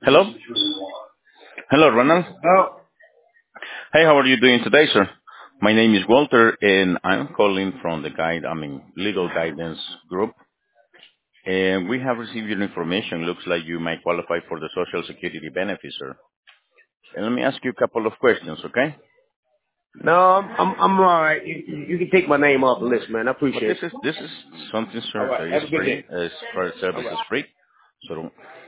Hello? Hello, Ronald. Oh, Hey, how are you doing today, sir? My name is Walter, and I'm calling from the legal guidance group. And we have received your information. Looks like you might qualify for the Social Security benefits, sir. And let me ask you a couple of questions, okay? no, I'm all right. You can take my name off the list, man. But Appreciate this it. is this is something, All sir, right. that is Have a good free. day. As far as All service right. is free. So